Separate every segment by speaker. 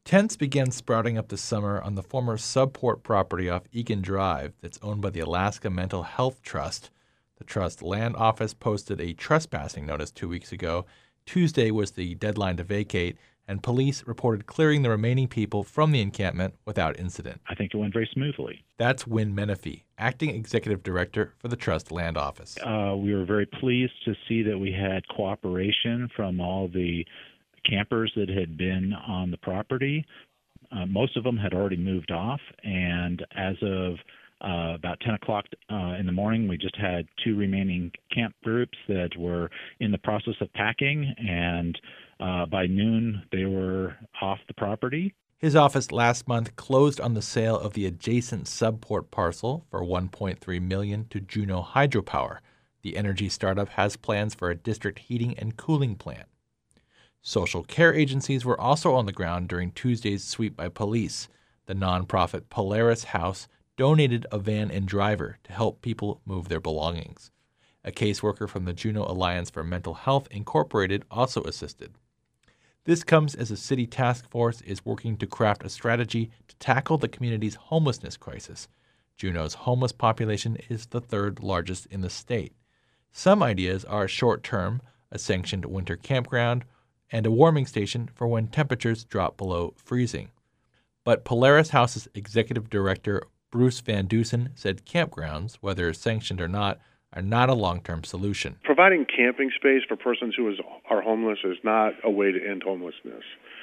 Speaker 1: Tents began sprouting up this summer on the former Subport property off Egan Drive that's owned by the Alaska Mental Health Trust. The Trust Land Office posted a trespassing notice 2 weeks ago. Tuesday was the deadline to vacate, and police reported clearing the remaining people from the encampment without incident.
Speaker 2: I think it went very smoothly.
Speaker 1: That's Win Menifee, acting executive director for the Trust Land Office.
Speaker 2: We were very pleased to see that we had cooperation from all the campers that had been on the property. Most of them had already moved off, and as of about 10 o'clock in the morning, we just had 2 remaining camp groups that were in the process of packing, and by noon, they were off the property.
Speaker 1: His office last month closed on the sale of the adjacent Subport parcel for $1.3 million to Juneau Hydropower. The energy startup has plans for a district heating and cooling plant. Social care agencies were also on the ground during Tuesday's sweep by police. The nonprofit Polaris House donated a van and driver to help people move their belongings. A caseworker from the Juneau Alliance for Mental Health Incorporated also assisted. This comes as a city task force is working to craft a strategy to tackle the community's homelessness crisis. Juneau's homeless population is the 3rd largest in the state. Some ideas are short-term, a sanctioned winter campground, and a warming station for when temperatures drop below freezing. But Polaris House's executive director, Bruce Van Dusen, said campgrounds, whether sanctioned or not, are not a long-term solution.
Speaker 3: Providing camping space for persons who are homeless is not a way to end homelessness.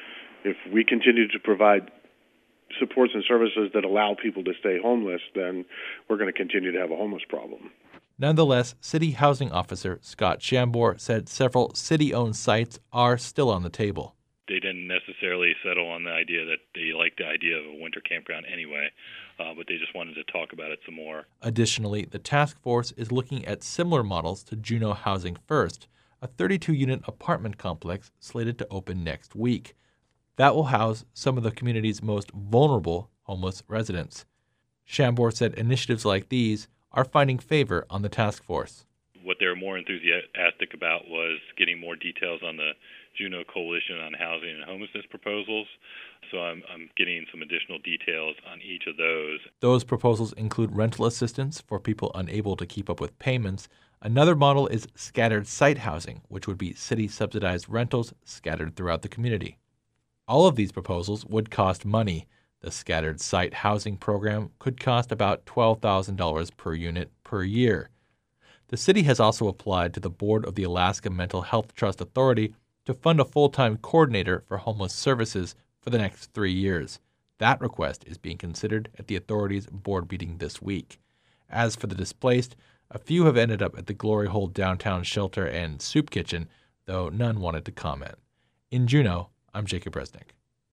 Speaker 3: If we continue to provide supports and services that allow people to stay homeless, then we're going to continue to have a homeless problem.
Speaker 1: Nonetheless, City Housing Officer Scott Shambor said several city-owned sites are still on the table.
Speaker 4: They didn't necessarily settle on the idea that they liked the idea of a winter campground anyway, but they just wanted to talk about it some more.
Speaker 1: Additionally, the task force is looking at similar models to Juneau Housing First, a 32-unit apartment complex slated to open next week. That will house some of the community's most vulnerable homeless residents. Shambor said initiatives like these are finding favor on the task force.
Speaker 4: What they were more enthusiastic about was getting more details on the Juneau Coalition on Housing and Homelessness proposals. So I'm getting some additional details on each of those.
Speaker 1: Those proposals include rental assistance for people unable to keep up with payments. Another model is scattered site housing, which would be city-subsidized rentals scattered throughout the community. All of these proposals would cost money. The scattered site housing program could cost about $12,000 per unit per year. The city has also applied to the board of the Alaska Mental Health Trust Authority to fund a full-time coordinator for homeless services for the next 3 years. That request is being considered at the authority's board meeting this week. As for the displaced, a few have ended up at the Glory Hole Downtown Shelter and Soup Kitchen, though none wanted to comment. In Juneau, I'm Jacob Resnick.